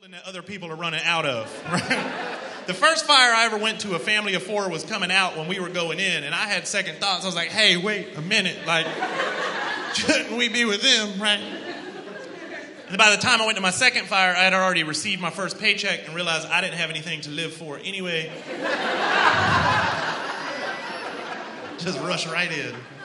that other people are running out of. Right? The first fire I ever went to, a family of 4 was coming out when we were going in, and I had second thoughts. I was like, hey, wait a minute, like, shouldn't we be with them, right? And by the time I went to my second fire, I had already received my first paycheck and realized I didn't have anything to live for anyway. Just rush right in.